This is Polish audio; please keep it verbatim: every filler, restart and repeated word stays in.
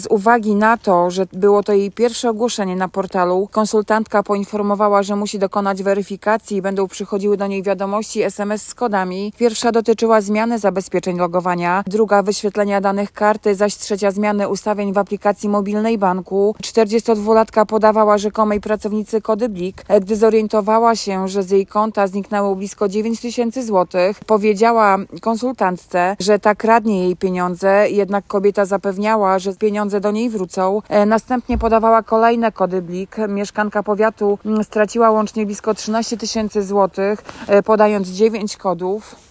Z uwagi na to, że było to jej pierwsze ogłoszenie na portalu, konsultantka poinformowała, że musi dokonać weryfikacji i będą przychodziły do niej wiadomości es em es z kodami. Pierwsza dotyczyła zmiany zabezpieczeń logowania, druga wyświetlenia danych karty, zaś trzecia zmiany ustawień w aplikacji mobilnej banku. czterdziestodwulatka podawała rzekomej pracownicy kody Blik. Gdy zorientowała się, że z jej konta zniknęło blisko dziewięć tysięcy złotych, powiedziała konsultantce, że ta kradnie jej pieniądze, jednak kobieta zapewniała, że pieniądze do niej wrócą. Następnie podawała kolejne kody Blik. Mieszkanka powiatu straciła łącznie blisko trzynaście tysięcy złotych, podając dziewięć kodów.